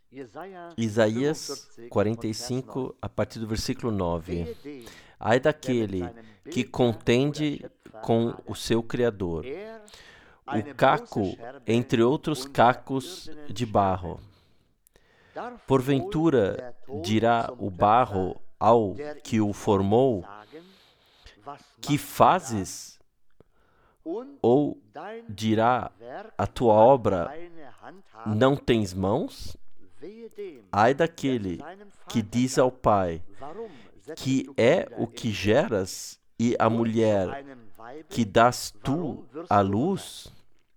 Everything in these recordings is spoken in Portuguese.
Isaías 45, a partir do versículo 9. Ai daquele que contende com o seu Criador, o caco entre outros cacos de barro. Porventura dirá o barro ao que o formou: que fazes? Ou dirá a tua obra: não tens mãos? Ai daquele que diz ao pai: que é o que geras, e à mulher: que dás tu à luz?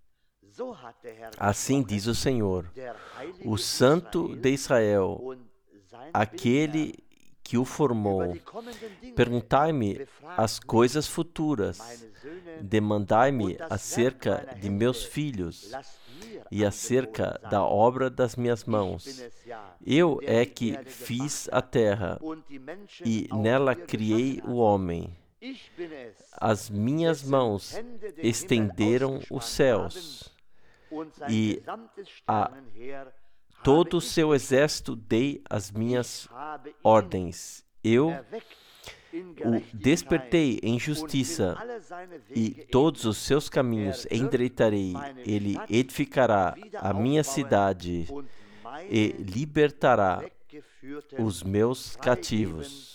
Assim diz o Senhor, o Santo de Israel, aquele que o formou. Perguntai-me as coisas futuras, demandai-me acerca de meus filhos e acerca da obra das minhas mãos. Eu é que fiz a terra, e nela criei o homem. As minhas mãos estenderam os céus, e a todo o seu exército dei as minhas ordens. Eu o despertei em justiça, e todos os seus caminhos endireitarei. Ele edificará a minha cidade e libertará os meus cativos.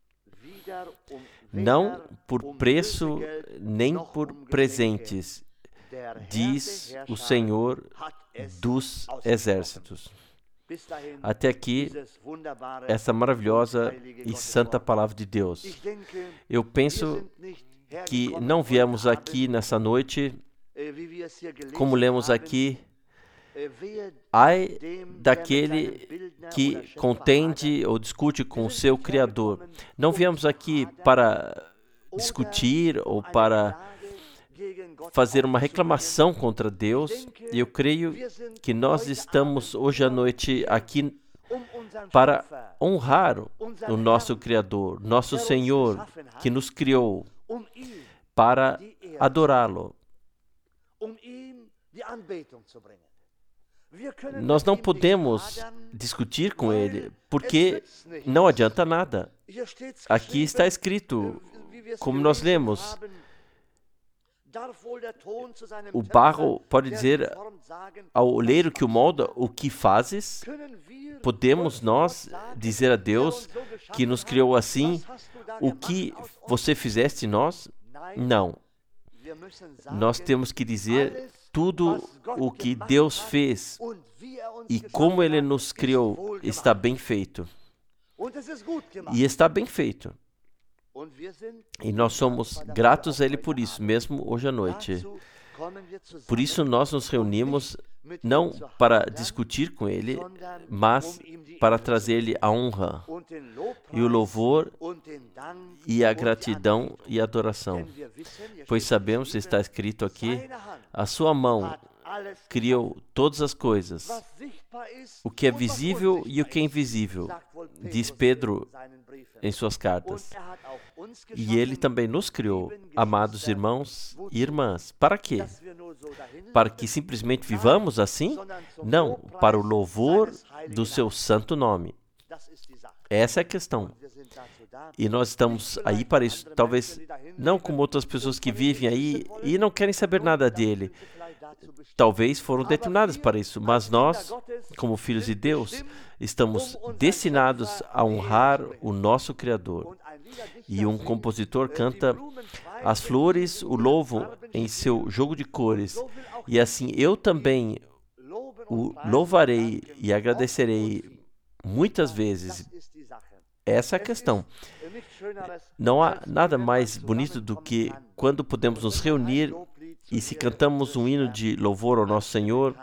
Não por preço nem por presentes, diz o Senhor dos exércitos. Até aqui, essa maravilhosa e santa palavra de Deus. Eu penso que não viemos aqui nessa noite, como lemos aqui, ai daquele que contende ou discute com o seu Criador. Não viemos aqui para discutir ou para fazer uma reclamação contra Deus. Eu creio que nós estamos hoje à noite aqui para honrar o nosso Criador, nosso Senhor, que nos criou, para adorá-lo. Nós não podemos discutir com Ele, porque não adianta nada. Aqui está escrito, como nós lemos, o barro pode dizer ao oleiro que o molda: o que fazes? Podemos nós dizer a Deus, que nos criou assim: o que você fizeste em nós? Não. Nós temos que dizer tudo o que Deus fez e como Ele nos criou está bem feito. E está bem feito. E nós somos gratos a Ele por isso, mesmo hoje à noite. Por isso nós nos reunimos não para discutir com Ele, mas para trazer-lhe a honra e o louvor e a gratidão e a adoração. Pois sabemos, está escrito aqui, a sua mão criou todas as coisas, o que é visível e o que é invisível, diz Pedro em suas cartas. E Ele também nos criou, amados irmãos e irmãs. Para quê? Para que simplesmente vivamos assim? Não, para o louvor do seu santo nome. Essa é a questão. E nós estamos aí para isso. Talvez não como outras pessoas que vivem aí e não querem saber nada dele. Talvez foram determinadas para isso, mas nós, como filhos de Deus, estamos destinados a honrar o nosso Criador. E um compositor canta: as flores o louvam em seu jogo de cores, e assim eu também o louvarei e agradecerei muitas vezes. Essa é a questão. Não há nada mais bonito do que quando podemos nos reunir e se cantamos um hino de louvor ao nosso Senhor,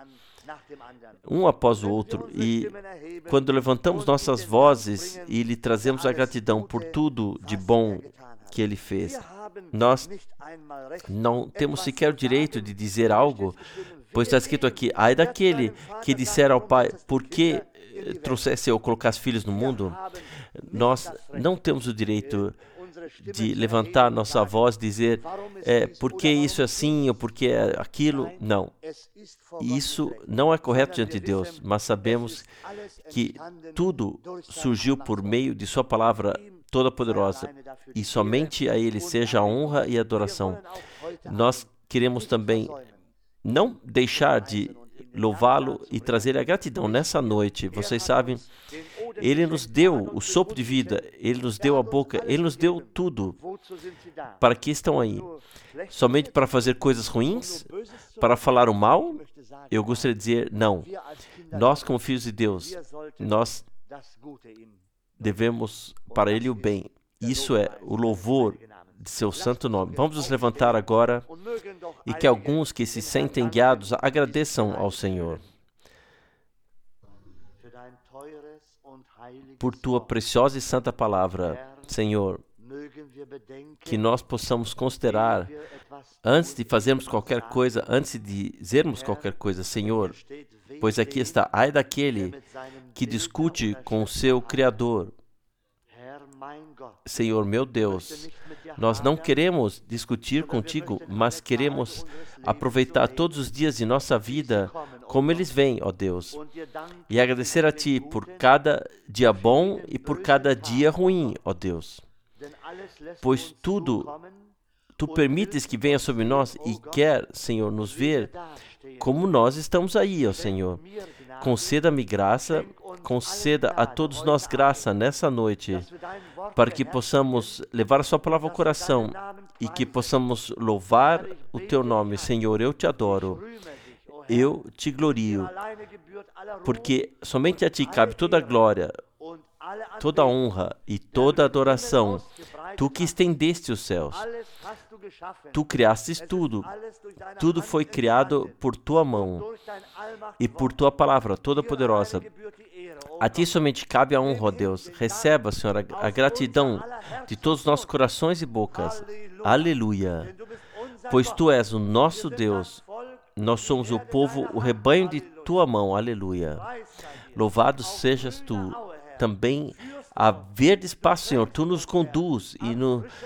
um após o outro, e quando levantamos nossas vozes e lhe trazemos a gratidão por tudo de bom que Ele fez. Nós não temos sequer o direito de dizer algo, pois está escrito aqui: ai daquele que disser ao pai: por que trouxesse ou colocasse filhos no mundo? Nós não temos o direito de levantar nossa voz, dizer, por que isso é assim ou por que é aquilo. Não. Isso não é correto diante de Deus, mas sabemos que tudo surgiu por meio de sua palavra toda-poderosa e somente a Ele seja a honra e a adoração. Nós queremos também não deixar de louvá-lo e trazer a gratidão nessa noite. Vocês sabem, Ele nos deu o sopro de vida, Ele nos deu a boca, Ele nos deu tudo. Para que estão aí? Somente para fazer coisas ruins? Para falar o mal? Eu gostaria de dizer, não. Nós, como filhos de Deus, nós devemos para Ele o bem. Isso é o louvor de seu santo nome. Vamos nos levantar agora e que alguns que se sentem guiados agradeçam ao Senhor por tua preciosa e santa palavra, Senhor, que nós possamos considerar antes de fazermos qualquer coisa, antes de dizermos qualquer coisa, Senhor, pois aqui está, ai daquele que discute com o seu Criador. Senhor, meu Deus, nós não queremos discutir contigo, mas queremos aproveitar todos os dias de nossa vida como eles vêm, ó Deus, e agradecer a Ti por cada dia bom e por cada dia ruim, ó Deus, pois tudo Tu permites que venha sobre nós e quer, Senhor, nos ver como nós estamos aí, ó Senhor. Conceda-me graça, conceda a todos nós graça nessa noite, para que possamos levar a Sua palavra ao coração e que possamos louvar o Teu nome. Senhor, eu Te adoro, eu Te glorio, porque somente a Ti cabe toda a glória, toda a honra e toda a adoração. Tu que estendeste os céus, Tu criastes tudo, tudo foi criado por Tua mão e por Tua palavra toda poderosa. A Ti somente cabe a honra, ó Deus. Receba, Senhor, a gratidão de todos os nossos corações e bocas. Aleluia. Pois Tu és o nosso Deus, nós somos o povo, o rebanho de Tua mão. Aleluia. Louvado sejas Tu. Também a verde espaço, Senhor, Tu nos conduz e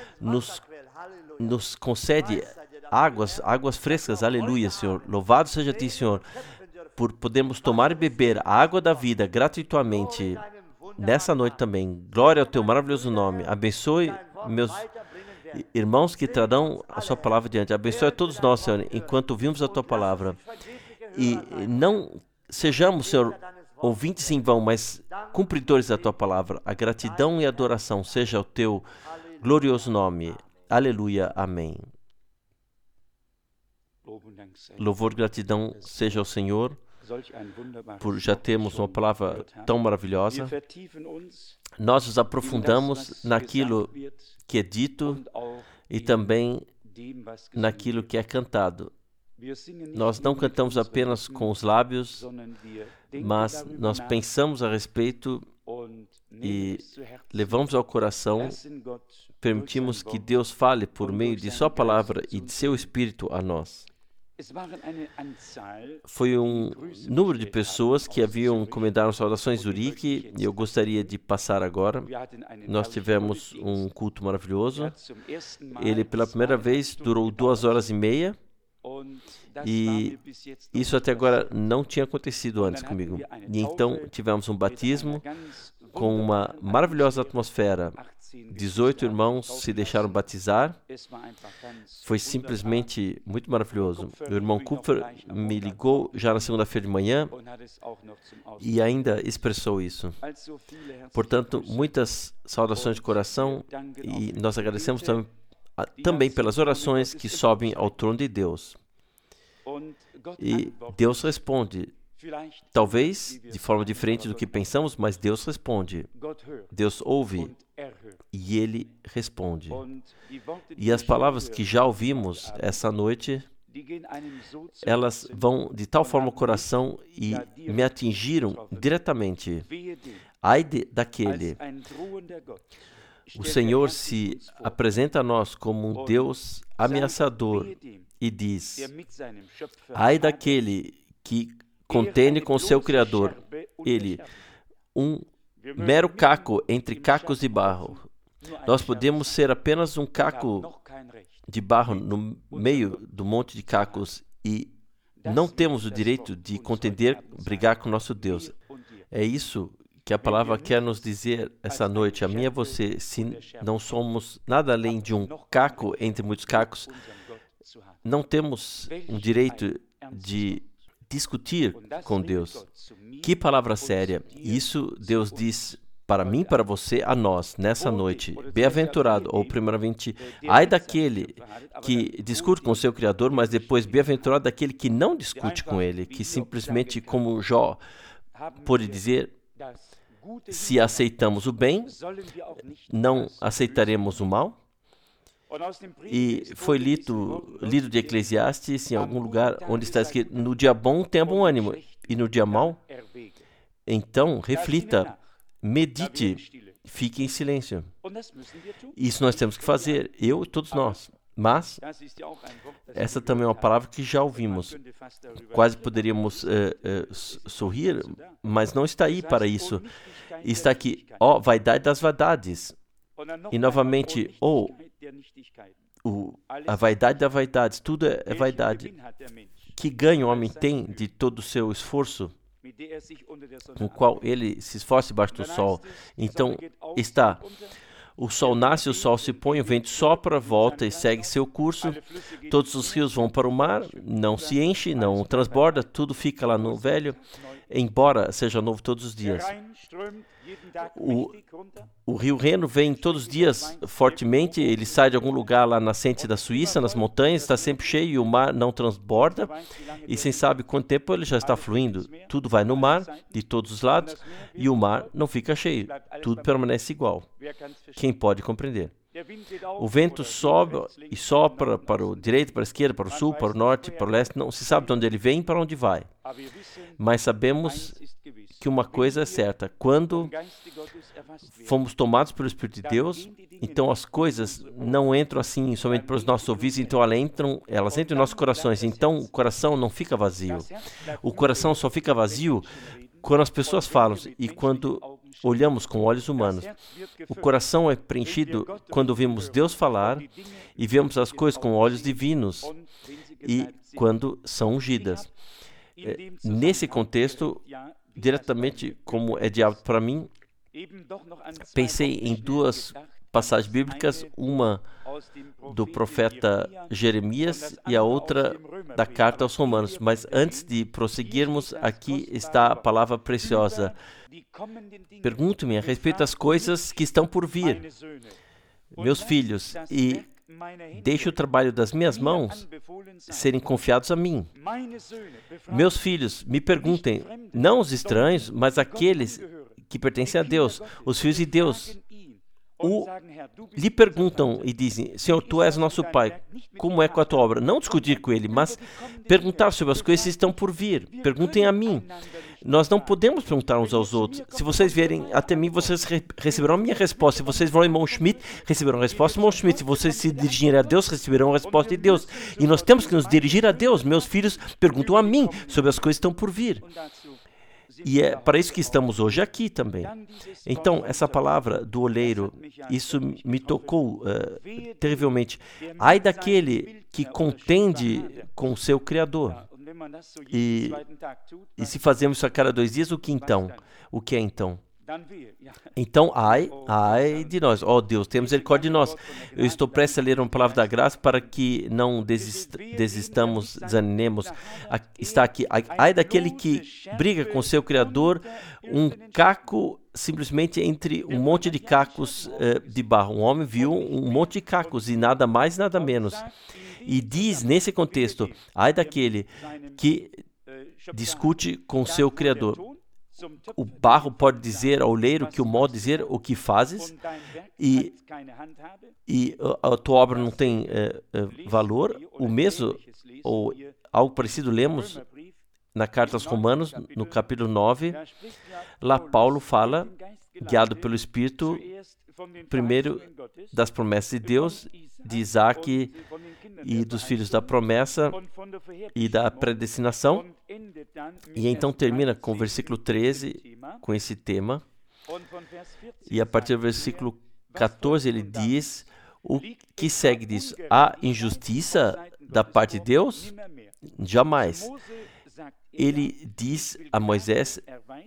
nos concede águas frescas. Aleluia, Senhor. Louvado seja Ti, Senhor, por podermos tomar e beber a água da vida gratuitamente nessa noite também. Glória ao Teu maravilhoso nome. Abençoe meus irmãos que trarão a Sua palavra diante. Abençoe a todos nós, Senhor, enquanto ouvimos a Tua palavra. E não sejamos, Senhor, ouvintes em vão, mas cumpridores da Tua palavra. A gratidão e a adoração seja o Teu glorioso nome. Aleluia. Amém. Louvor e gratidão seja ao Senhor por já termos uma palavra tão maravilhosa. Nós nos aprofundamos naquilo que é dito e também naquilo que é cantado. Nós não cantamos apenas com os lábios, mas nós pensamos a respeito e levamos ao coração, permitimos que Deus fale por meio de Sua palavra e de Seu Espírito a nós. Foi um número de pessoas que haviam encomendado saudações em Zurique e eu gostaria de passar agora. Nós tivemos um culto maravilhoso. Ele, pela primeira vez, durou 2h30 e isso até agora não tinha acontecido antes comigo. E então tivemos um batismo com uma maravilhosa atmosfera. 18 irmãos se deixaram batizar. Foi simplesmente muito maravilhoso. O irmão Kupfer me ligou já na segunda-feira de manhã e ainda expressou isso. Portanto, muitas saudações de coração e nós agradecemos também pelas orações que sobem ao trono de Deus. E Deus responde. Talvez de forma diferente do que pensamos, mas Deus responde. Deus ouve e Ele responde. E as palavras que já ouvimos essa noite, elas vão de tal forma ao coração e me atingiram diretamente. Ai daquele. O Senhor se apresenta a nós como um Deus ameaçador e diz: ai daquele que contende com seu Criador, ele, um mero caco entre cacos de barro. Nós podemos ser apenas um caco de barro no meio do monte de cacos e não temos o direito de contender, brigar com nosso Deus. É isso que a palavra quer nos dizer essa noite, a mim e a você. Se não somos nada além de um caco entre muitos cacos, não temos um direito de discutir com Deus. Que palavra séria! Isso Deus diz para mim, para você, a nós, nessa noite. Bem-aventurado, ou primeiramente, ai daquele que discute com o seu Criador, mas depois, bem-aventurado daquele que não discute com ele, que simplesmente, como Jó pôde dizer, se aceitamos o bem, não aceitaremos o mal. E foi lido de Eclesiastes em algum lugar onde está escrito: no dia bom tenha bom ânimo, e no dia mau, então reflita, medite, fique em silêncio. Isso nós temos que fazer, eu e todos nós. Mas essa também é uma palavra que já ouvimos. Quase poderíamos sorrir, mas não está aí para isso. Está aqui, ó, vaidade das vaidades. E novamente, a vaidade das vaidades, tudo é vaidade. Que ganho o homem tem de todo o seu esforço, com o qual ele se esforça debaixo do sol? Então, está... O sol nasce, o sol se põe, o vento sopra, volta e segue seu curso. Todos os rios vão para o mar, não se enche, não transborda, tudo fica lá no velho, embora seja novo todos os dias. O rio Reno vem todos os dias fortemente, ele sai de algum lugar lá na nascente da Suíça, nas montanhas, está sempre cheio e o mar não transborda. E sem sabe quanto tempo ele já está fluindo. Tudo vai no mar, de todos os lados, e o mar não fica cheio. Tudo permanece igual. Quem pode compreender? O vento sobe e sopra para o direito, para a esquerda, para o sul, para o norte, para o leste. Não se sabe de onde ele vem e para onde vai. Mas sabemos que uma coisa é certa: quando fomos tomados pelo Espírito de Deus, então as coisas não entram assim somente pelos nossos ouvidos, então elas entram em nossos corações. Então o coração não fica vazio. O coração só fica vazio quando as pessoas falam e quando olhamos com olhos humanos. O coração é preenchido quando ouvimos Deus falar e vemos as coisas com olhos divinos e quando são ungidas. Nesse contexto, diretamente como é de hábito para mim, pensei em duas passagens bíblicas, uma do profeta Jeremias e a outra da carta aos Romanos. Mas antes de prosseguirmos, aqui está a palavra preciosa. Pergunto-me a respeito das coisas que estão por vir, meus filhos, e deixe o trabalho das minhas mãos serem confiados a mim. Meus filhos, me perguntem, não os estranhos, mas aqueles que pertencem a Deus, os filhos de Deus, lhe perguntam e dizem: Senhor, tu és nosso Pai, como é com a tua obra? Não discutir com ele, mas perguntar sobre as coisas que estão por vir. Perguntem a mim. Nós não podemos perguntar uns aos outros. Se vocês vierem até mim, vocês receberão a minha resposta. Se vocês vão ao irmão Schmidt, receberão a resposta do irmão Schmidt. Se vocês se dirigirem a Deus, receberão a resposta de Deus. E nós temos que nos dirigir a Deus. Meus filhos perguntam a mim sobre as coisas que estão por vir. E é para isso que estamos hoje aqui também. Então, essa palavra do oleiro, isso me tocou terrivelmente. Ai daquele que contende com o seu Criador. E se fazemos isso a cada 2 dias, o que então? O que é então? Então, ai de nós. Ó Deus, temos misericórdia de nós. Eu estou prestes a ler uma palavra da graça para que não desistamos, desanimemos. Está aqui, ai daquele que briga com seu Criador, um caco simplesmente entre um monte de cacos de barro. Um homem viu um monte de cacos e nada mais, nada menos. E diz nesse contexto, ai daquele que discute com seu Criador. O barro pode dizer ao oleiro que o modo dizer o que fazes e a tua obra não tem valor. O mesmo, ou algo parecido, lemos na carta aos Romanos, no capítulo 9. Lá Paulo fala, guiado pelo Espírito, primeiro das promessas de Deus, de Isaac e dos filhos da promessa e da predestinação. E então termina com o versículo 13, com esse tema. E a partir do versículo 14 ele diz, o que segue disso? Há injustiça da parte de Deus? Jamais. Ele diz a Moisés,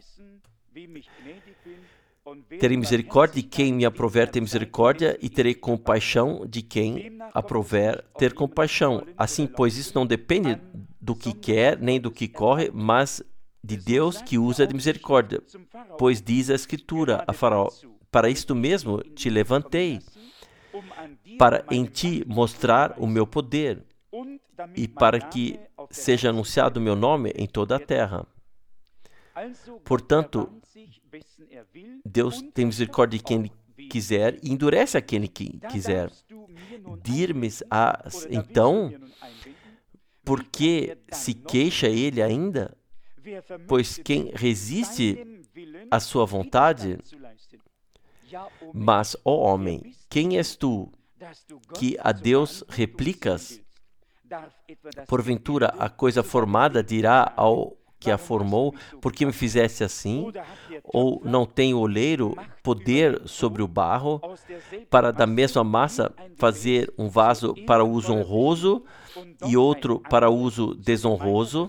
terei misericórdia de quem me aprover ter misericórdia e terei compaixão de quem aprover ter compaixão. Assim, pois isso não depende do que quer, nem do que corre, mas de Deus que usa de misericórdia. Pois diz a Escritura a Faraó, para isto mesmo te levantei, para em ti mostrar o meu poder e para que seja anunciado o meu nome em toda a terra. Portanto, Deus tem misericórdia de quem Ele quiser e endurece a quem Ele quiser. Dir-me, então, por que se queixa Ele ainda? Pois quem resiste à sua vontade? Mas, ó homem, quem és tu que a Deus replicas? Porventura, a coisa formada dirá ao que a formou, por que me fizeste assim? Ou não tem o oleiro poder sobre o barro, para da mesma massa fazer um vaso para uso honroso e outro para uso desonroso?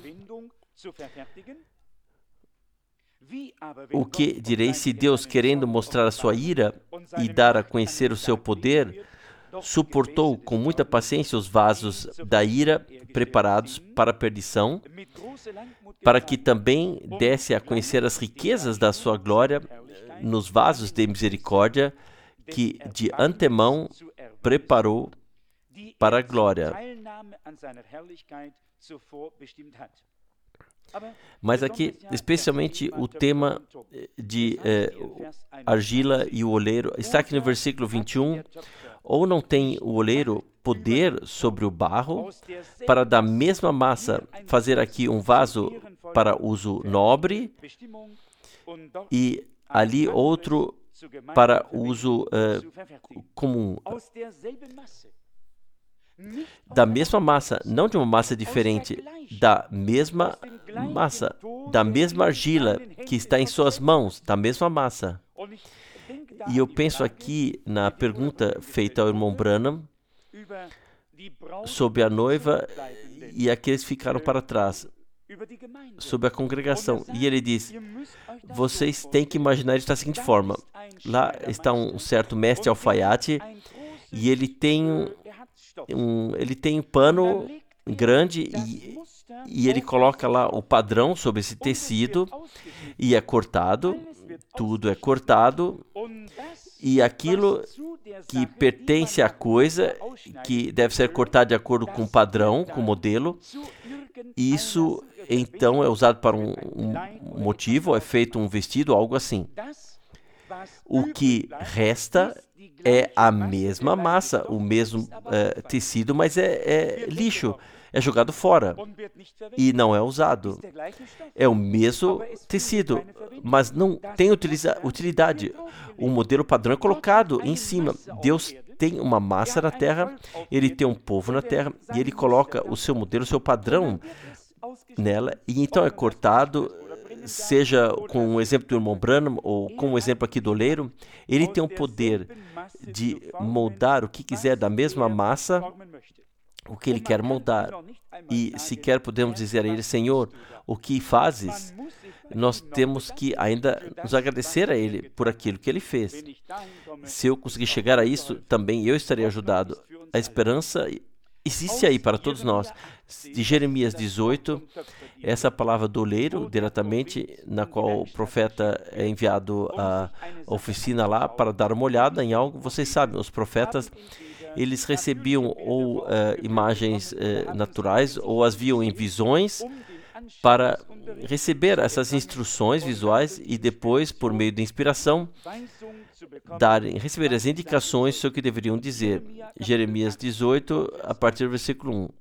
O que direi se Deus, querendo mostrar a sua ira e dar a conhecer o seu poder, suportou com muita paciência os vasos da ira preparados para a perdição, para que também desse a conhecer as riquezas da sua glória nos vasos de misericórdia que de antemão preparou para a glória. Mas aqui, especialmente o tema de argila e o oleiro, está aqui no versículo 21, ou não tem o oleiro poder sobre o barro, para da mesma massa fazer aqui um vaso para uso nobre, e ali outro para uso comum. Da mesma massa, não de uma massa diferente, da mesma massa, da mesma argila que está em suas mãos, da mesma massa. E eu penso aqui na pergunta feita ao irmão Branham sobre a noiva e aqueles que ficaram para trás, sobre a congregação. E ele diz, vocês têm que imaginar isso da seguinte forma. Lá está um certo mestre alfaiate e ele tem um pano grande e ele coloca lá o padrão sobre esse tecido e é cortado, tudo é cortado, e aquilo que pertence à coisa, que deve ser cortado de acordo com o padrão, com o modelo, isso então é usado para um motivo, é feito um vestido, algo assim. O que resta é a mesma massa, o mesmo tecido, mas é lixo, é jogado fora e não é usado. É o mesmo tecido, mas não tem utilidade. O modelo padrão é colocado em cima. Deus tem uma massa na terra, Ele tem um povo na terra e Ele coloca o seu modelo, o seu padrão nela, e então é cortado, seja com o exemplo do irmão Branham ou com o exemplo aqui do oleiro. Ele tem o poder de moldar o que quiser da mesma massa, o que Ele quer moldar. E sequer podemos dizer a Ele, Senhor, o que fazes? Nós temos que ainda nos agradecer a Ele por aquilo que Ele fez. Se eu conseguir chegar a isso, também eu estarei ajudado. A esperança existe aí para todos nós. De Jeremias 18, essa palavra do oleiro, diretamente, na qual o profeta é enviado à oficina lá para dar uma olhada em algo. Vocês sabem, os profetas, eles recebiam ou imagens naturais ou as viam em visões para receber essas instruções visuais e depois, por meio de inspiração, receber as indicações sobre o que deveriam dizer. Jeremias 18, a partir do versículo 1.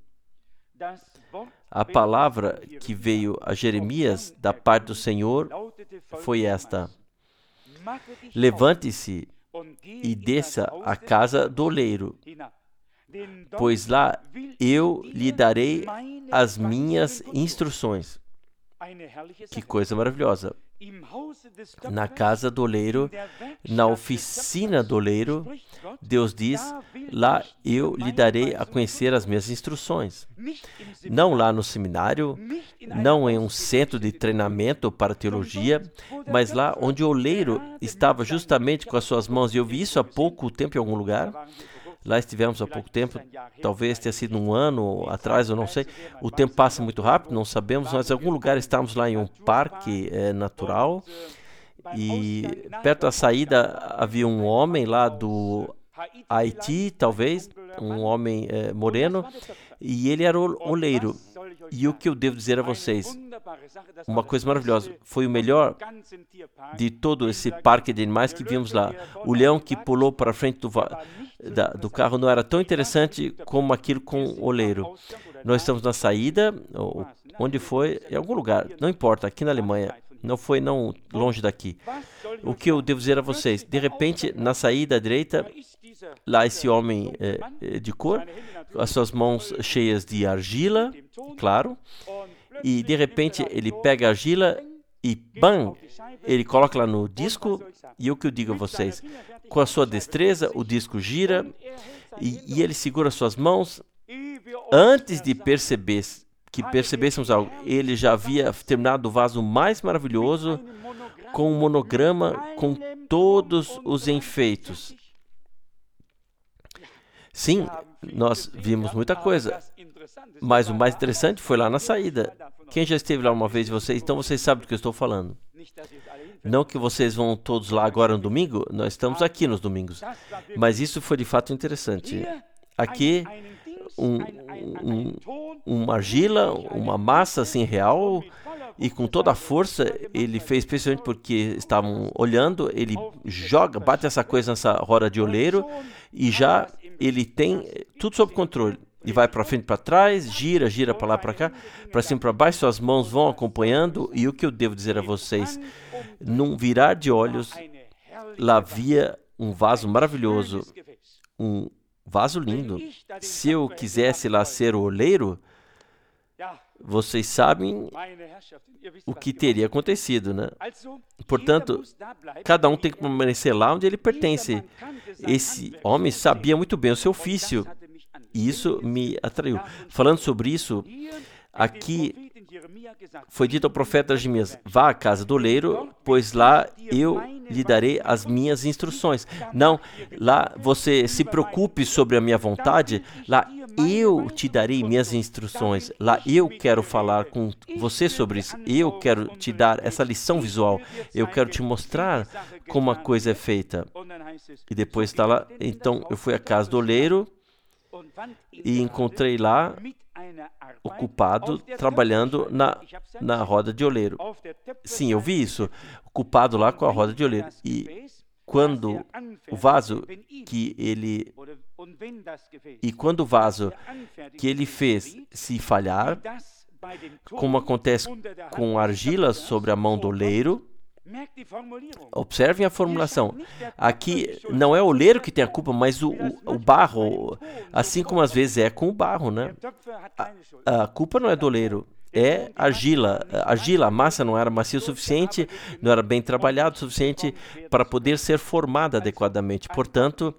A palavra que veio a Jeremias da parte do Senhor foi esta: levante-se e desça à casa do oleiro, pois lá eu lhe darei as minhas instruções. Que coisa maravilhosa. Na casa do oleiro, na oficina do oleiro, Deus diz, lá eu lhe darei a conhecer as minhas instruções. Não lá no seminário, não em um centro de treinamento para teologia, mas lá onde o oleiro estava justamente com as suas mãos. E eu vi isso há pouco tempo em algum lugar. Lá estivemos há pouco tempo, talvez tenha sido um ano atrás, eu não sei. O tempo passa muito rápido, não sabemos, mas em algum lugar estávamos lá em um parque natural e perto da saída havia um homem lá do Haiti, talvez, um homem moreno, e ele era oleiro. E o que eu devo dizer a vocês? Uma coisa maravilhosa. Foi o melhor de todo esse parque de animais que vimos lá. O leão que pulou para frente do carro não era tão interessante como aquilo com o oleiro. Nós estamos na saída, onde foi? Em algum lugar, não importa, aqui na Alemanha. Não foi não longe daqui. O que eu devo dizer a vocês? De repente, na saída à direita, lá esse homem de cor, as suas mãos cheias de argila, claro, e de repente ele pega a argila e bam, ele coloca lá no disco, e o que eu digo a vocês? Com a sua destreza, o disco gira, e ele segura suas mãos, antes de percebêssemos algo, ele já havia terminado o vaso mais maravilhoso, com um monograma, com todos os enfeites. Sim, nós vimos muita coisa, mas o mais interessante foi lá na saída. Quem já esteve lá uma vez de vocês, então vocês sabem do que eu estou falando. Não que vocês vão todos lá agora no domingo, nós estamos aqui nos domingos. Mas isso foi de fato interessante. Aqui, uma argila, uma massa assim real, e com toda a força, ele fez, especialmente porque estavam olhando, ele bate essa coisa nessa roda de oleiro, e já ele tem tudo sob controle. E vai para frente e para trás, gira para lá, para cá, para cima e para baixo, suas mãos vão acompanhando. E o que eu devo dizer a vocês? Num virar de olhos, lá havia um vaso maravilhoso, um vaso lindo. Se eu quisesse lá ser o oleiro, vocês sabem o que teria acontecido, né? Portanto, cada um tem que permanecer lá onde ele pertence. Esse homem sabia muito bem o seu ofício, e isso me atraiu. Falando sobre isso, aqui foi dito ao profeta Jeremias, vá à casa do oleiro, pois lá eu lhe darei as minhas instruções. Não, lá você se preocupe sobre a minha vontade, lá eu te darei minhas instruções, lá eu quero falar com você sobre isso, eu quero te dar essa lição visual, eu quero te mostrar como a coisa é feita. E depois está lá, então eu fui à casa do oleiro e encontrei lá ocupado, trabalhando na roda de oleiro. Sim, eu vi isso, ocupado lá com a roda de oleiro. E quando o vaso que ele fez se falhar, como acontece com argila sobre a mão do oleiro, observem a formulação. Aqui não é o oleiro que tem a culpa, mas o barro, assim como às vezes é com o barro, né? A culpa não é do oleiro, é argila. A massa não era macia o suficiente, não era bem trabalhada o suficiente para poder ser formada adequadamente. Portanto,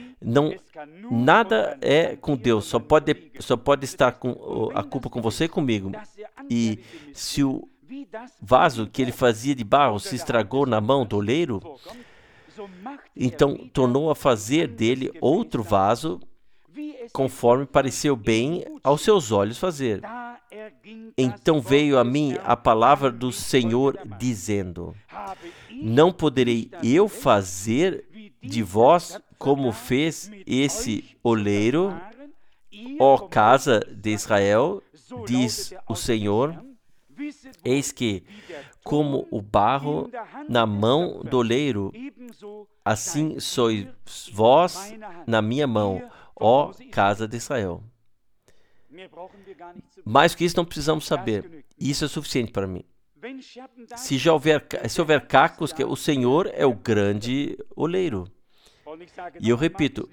nada é com Deus, só pode estar com a culpa com você e comigo. E se o vaso que ele fazia de barro se estragou na mão do oleiro, então tornou a fazer dele outro vaso, conforme pareceu bem aos seus olhos fazer. Então veio a mim a palavra do Senhor, dizendo, não poderei eu fazer de vós como fez esse oleiro, ó casa de Israel, diz o Senhor. Eis que, como o barro na mão do oleiro, assim sois vós na minha mão, ó casa de Israel. Mais que isso não precisamos saber. Isso é suficiente para mim. Se houver cacos, o Senhor é o grande oleiro. E eu repito,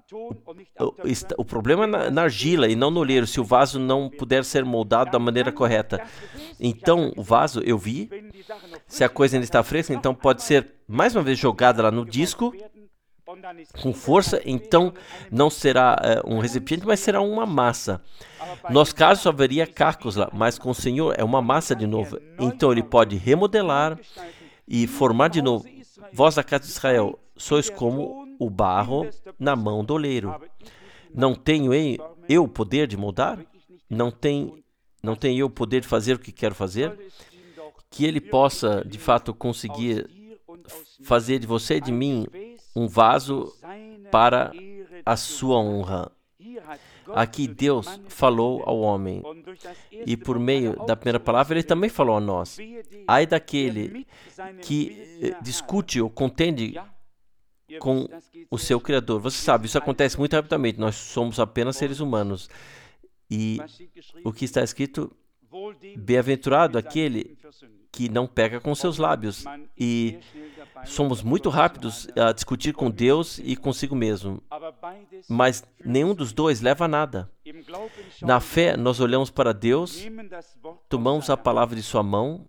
o problema é na argila e não no oleiro, se o vaso não puder ser moldado da maneira correta. Então, o vaso, eu vi, se a coisa ainda está fresca, então pode ser mais uma vez jogada lá no disco, com força, então não será um recipiente, mas será uma massa. No nosso caso, só haveria cacos lá, mas com o Senhor é uma massa de novo. Então ele pode remodelar e formar de novo. Vós da casa de Israel, sois como o barro na mão do oleiro. Não tenho eu o poder de moldar? Não tenho eu o poder de fazer o que quero fazer? Que ele possa, de fato, conseguir fazer de você e de mim um vaso para a sua honra. Aqui Deus falou ao homem, e por meio da primeira palavra ele também falou a nós. Ai daquele que discute ou contende com o seu Criador. Você sabe, isso acontece muito rapidamente. Nós somos apenas seres humanos. E o que está escrito, bem-aventurado aquele que não peca com seus lábios. E somos muito rápidos a discutir com Deus e consigo mesmo. Mas nenhum dos dois leva a nada. Na fé, nós olhamos para Deus, tomamos a palavra de sua mão,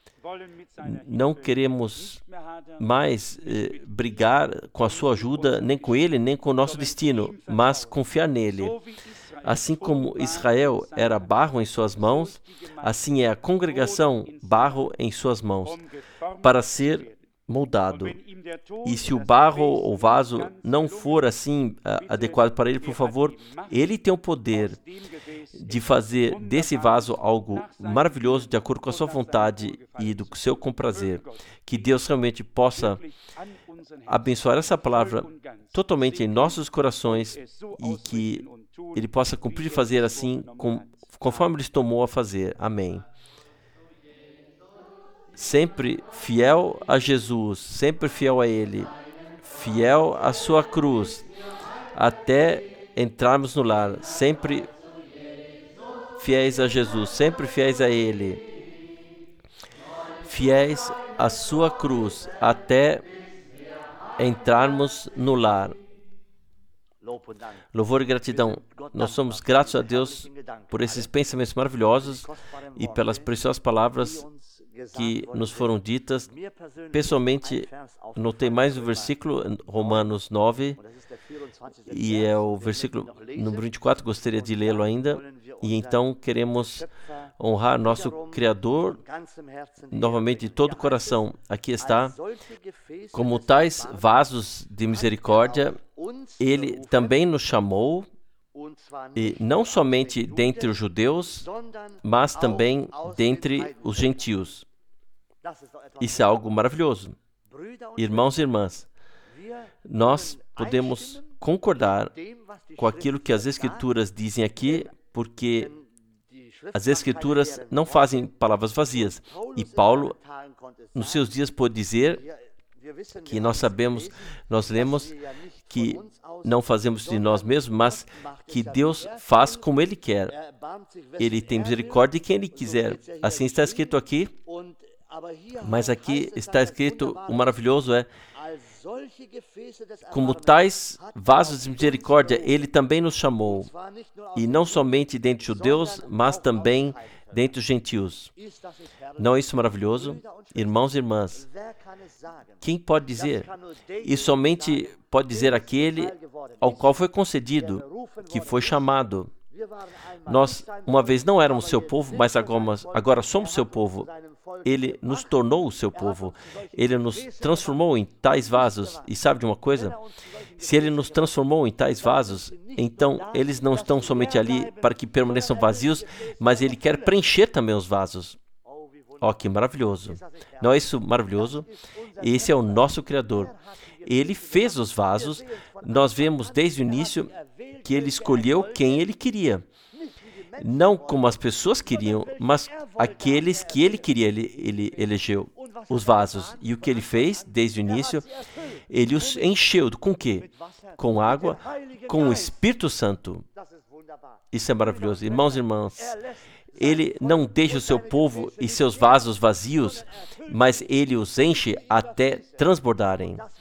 não queremos mais brigar com a sua ajuda, nem com ele, nem com o nosso destino, mas confiar nele. Assim como Israel era barro em suas mãos, assim é a congregação barro em suas mãos, para ser moldado. E se o barro ou vaso não for assim adequado para ele, por favor, ele tem o poder de fazer desse vaso algo maravilhoso de acordo com a sua vontade e do seu comprazer. Que Deus realmente possa abençoar essa palavra totalmente em nossos corações e que ele possa cumprir e fazer assim conforme ele tomou a fazer. Amém. Sempre fiel a Jesus, sempre fiel a Ele, fiel à sua cruz, até entrarmos no lar, sempre fiéis a Jesus, sempre fiéis a Ele, fiéis à sua cruz, até entrarmos no lar. Louvor e gratidão. Nós somos gratos a Deus por esses pensamentos maravilhosos e pelas preciosas palavras que nos foram ditas. Pessoalmente, notei mais o versículo, Romanos 9, e é o versículo número 24, gostaria de lê-lo ainda. E então queremos honrar nosso Criador novamente de todo o coração. Aqui está, como tais vasos de misericórdia, Ele também nos chamou, e não somente dentre os judeus, mas também dentre os gentios. Isso é algo maravilhoso. Irmãos e irmãs, nós podemos concordar com aquilo que as Escrituras dizem aqui, porque as Escrituras não fazem palavras vazias. E Paulo, nos seus dias, pôde dizer que nós lemos que não fazemos de nós mesmos, mas que Deus faz como Ele quer. Ele tem misericórdia de quem Ele quiser. Assim está escrito aqui, mas aqui está escrito, o maravilhoso é, como tais vasos de misericórdia, Ele também nos chamou, e não somente dentre os judeus, mas também dentre os gentios. Não é isso maravilhoso? Irmãos e irmãs, quem pode dizer? E somente pode dizer aquele ao qual foi concedido, que foi chamado. Nós, uma vez, não éramos seu povo, mas agora somos seu povo. Ele nos tornou o seu povo. Ele nos transformou em tais vasos. E sabe de uma coisa? Se Ele nos transformou em tais vasos, então eles não estão somente ali para que permaneçam vazios, mas Ele quer preencher também os vasos. Oh, que maravilhoso! Não é isso maravilhoso? Esse é o nosso Criador. Ele fez os vasos. Nós vemos desde o início que Ele escolheu quem Ele queria. Não como as pessoas queriam, mas aqueles que Ele queria. Ele elegeu os vasos. E o que Ele fez desde o início? Ele os encheu. Com quê? Com água, com o Espírito Santo. Isso é maravilhoso. Irmãos e irmãs, Ele não deixa o seu povo e seus vasos vazios, mas Ele os enche até transbordarem.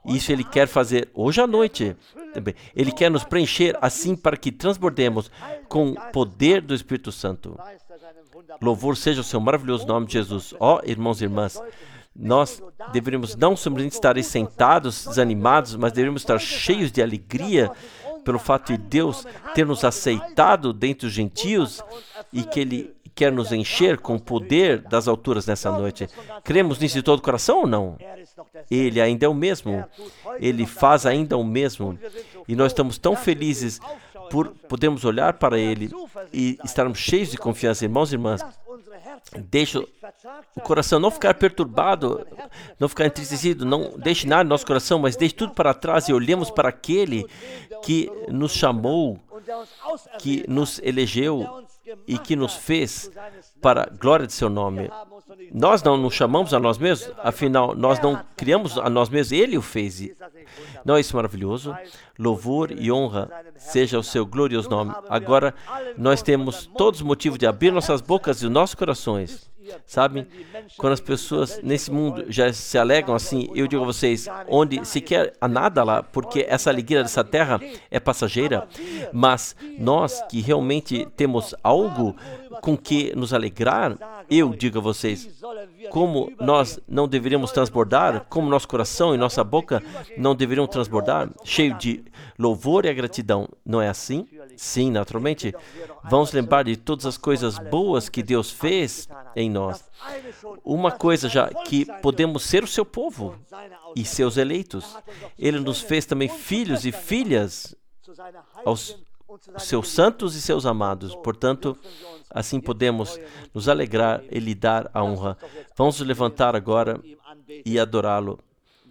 Isso Ele quer fazer hoje à noite também. Ele quer nos preencher assim para que transbordemos com o poder do Espírito Santo. Louvor seja o seu maravilhoso nome de Jesus. Ó, irmãos e irmãs, nós deveríamos não somente estar aí sentados, desanimados, mas deveríamos estar cheios de alegria pelo fato de Deus ter nos aceitado dentre os gentios e que Ele quer nos encher com o poder das alturas nessa noite. Cremos nisso de todo o coração ou não? Ele ainda é o mesmo. Ele faz ainda o mesmo. E nós estamos tão felizes por podermos olhar para Ele e estarmos cheios de confiança. Irmãos e irmãs, deixe o coração não ficar perturbado, não ficar entristecido, não deixe nada no nosso coração, mas deixe tudo para trás e olhemos para aquele que nos chamou, que nos elegeu e que nos fez para a glória de seu nome. Nós não nos chamamos a nós mesmos, afinal, nós não criamos a nós mesmos, Ele o fez. Não é isso maravilhoso? Louvor e honra seja o seu glorioso nome. Agora, nós temos todos os motivos de abrir nossas bocas e os nossos corações. Sabe, quando as pessoas nesse mundo já se alegram assim, eu digo a vocês, onde sequer há nada lá, porque essa alegria dessa terra é passageira, mas nós que realmente temos algo com que nos alegrar, eu digo a vocês, como nós não deveríamos transbordar, como nosso coração e nossa boca não deveriam transbordar, cheio de louvor e gratidão, não é assim? Sim, naturalmente. Vamos lembrar de todas as coisas boas que Deus fez em nós. Uma coisa já, que podemos ser o seu povo e seus eleitos. Ele nos fez também filhos e filhas aos seus santos e seus amados. Portanto, assim podemos nos alegrar e lhe dar a honra. Vamos nos levantar agora e adorá-lo.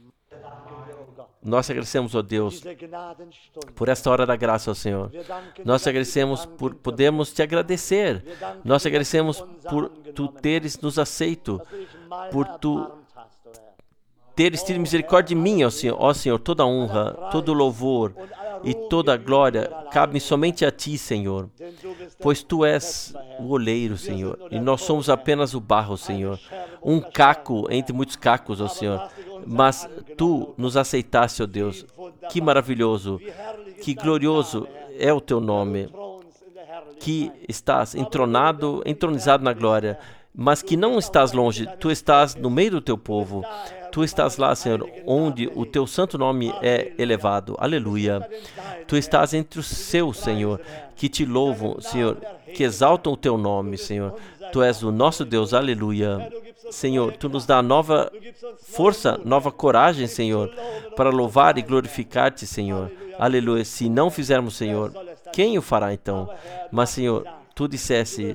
Nós agradecemos, ó Deus, por esta hora da graça, ó Senhor. Nós agradecemos por podermos te agradecer. Nós agradecemos por tu teres nos aceito, por tu teres tido misericórdia de mim, ó Senhor. Toda honra, todo louvor e toda glória cabe somente a ti, Senhor, pois tu és o oleiro, Senhor, e nós somos apenas o barro, Senhor, um caco entre muitos cacos, ó Senhor, mas tu nos aceitaste, ó Deus. Que maravilhoso, que glorioso é o teu nome, que estás entronizado na glória, mas que não estás longe, tu estás no meio do teu povo. Tu estás lá, Senhor, onde o teu santo nome é elevado. Aleluia. Tu estás entre os seus, Senhor, que te louvam, Senhor, que exaltam o teu nome, Senhor. Tu és o nosso Deus. Aleluia. Senhor, tu nos dá nova força, nova coragem, Senhor, para louvar e glorificar-te, Senhor. Aleluia. Se não fizermos, Senhor, quem o fará então? Mas, Senhor, tu disseste,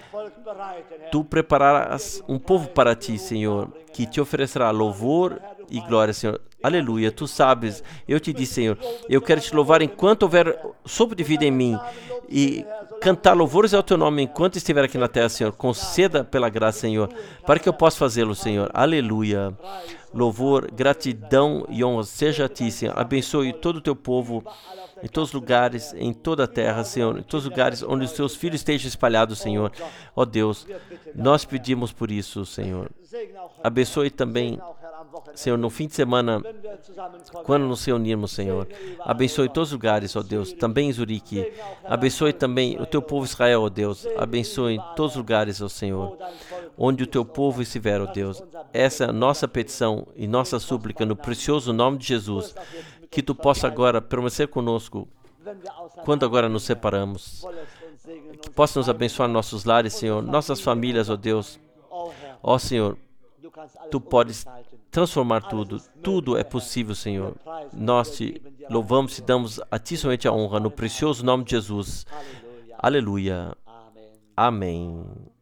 tu prepararás um povo para ti, Senhor, que te oferecerá louvor e glória, Senhor. Aleluia, tu sabes, eu te disse, Senhor, eu quero te louvar enquanto houver sopro de vida em mim e cantar louvores ao teu nome enquanto estiver aqui na terra, Senhor. Conceda pela graça, Senhor, para que eu possa fazê-lo, Senhor. Aleluia. Louvor, gratidão e honra seja a ti, Senhor. Abençoe todo o teu povo em todos os lugares, em toda a terra, Senhor, em todos os lugares onde os teus filhos estejam espalhados, Senhor. Ó Deus, nós pedimos por isso, Senhor. Abençoe também, Senhor, no fim de semana, quando nos reunirmos, Senhor. Abençoe todos os lugares, ó Deus, também em Zurique. Abençoe também o teu povo Israel, ó Deus. Abençoe em todos os lugares, ó Senhor, onde o teu povo estiver, ó Deus. Essa é a nossa petição e nossa súplica no precioso nome de Jesus. Que tu possa agora permanecer conosco quando agora nos separamos. Que possa nos abençoar nossos lares, Senhor, nossas famílias, ó Deus. Ó Senhor, tu podes transformar tudo. Tudo é possível, Senhor. Nós te louvamos e damos a ti somente a honra no precioso nome de Jesus. Aleluia. Amém.